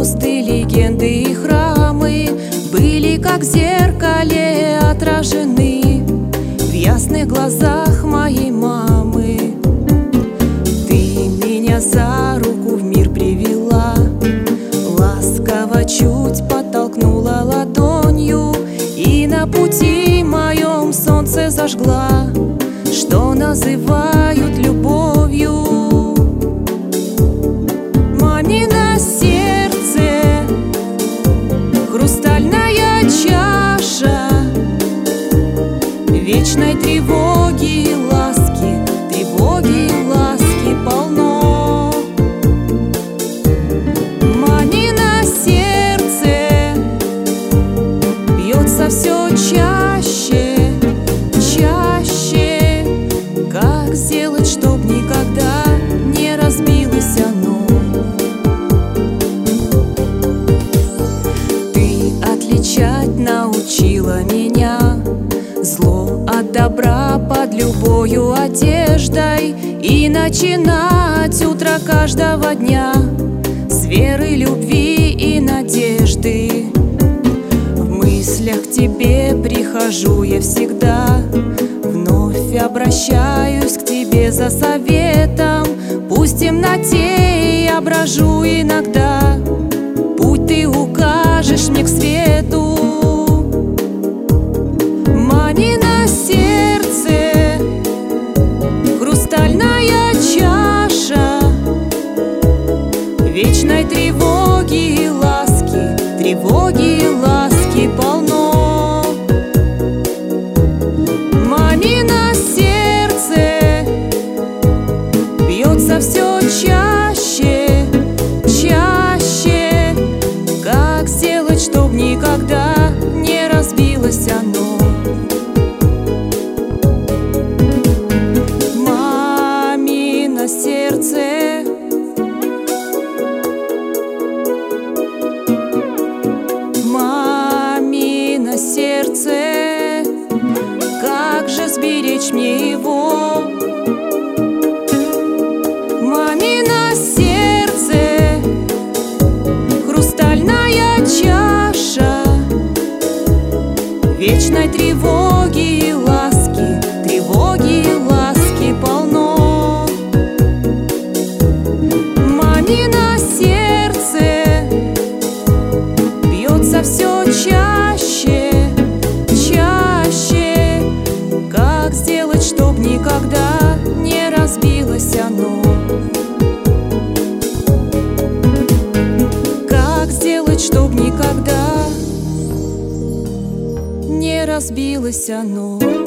звезды, легенды и храмы были как в зеркале отражены в ясных глазах моей мамы. Ты меня за руку в мир привела, ласково чуть подтолкнула ладонью и на пути моем солнце зажгла, что называют любовью. Мамино сердце, хрустальная чаша вечной тревоги и ласки, тревоги и ласки полно. Мамино сердце бьется все чаще, чаще. Как сделать, чтоб никогда не разбилось оно? Ты отличать научила меня зло от добра под любою одеждой и начинать утро каждого дня с веры, любви и надежды. В мыслях к тебе прихожу я всегда, вновь обращаюсь к тебе за советом. Пусть в темноте я брожу иногда, путь ты укажешь мне к свету. Мамино сердце, хрустальная чаша вечной тревоги и ласки, тревоги и ласки полно. Мамино сердце бьется все чаще, чаще. Как сделать, чтоб никогда не разбилось оно? Мамино сердце, мамино сердце, как же сберечь мне его? Мамино сердце, хрустальная чаша вечной тревоги и ласки, тревоги и ласки полно. Мамино сердце бьется все чаще, чаще. Как сделать, чтоб никогда не разбилось оно? Как сделать, чтоб никогда не разбилось оно?